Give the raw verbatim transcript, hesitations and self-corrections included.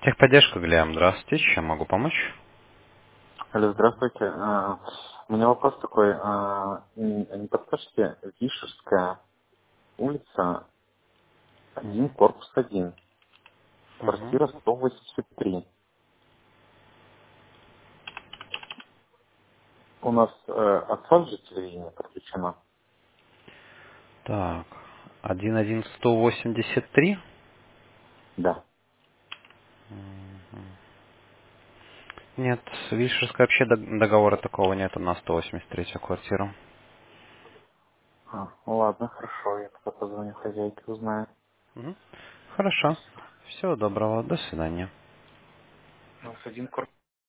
Техподдержка, Глеб, здравствуйте, чем могу помочь? Алло, здравствуйте. А, У меня вопрос такой. а, н- Не подскажете, Вишерская улица, один, корпус один, Угу. квартира сто восемьдесят три. У нас э, от вас же телевидение подключено? Так, один один сто восемьдесят три. Да. Нет, Вишерская вообще дог- договора такого нет на сто восемьдесят третью квартиру. А, ну ладно, хорошо, я пока позвоню хозяйке, узнаю. Мгм. Хорошо. Всего доброго, до свидания. У нас один корпус.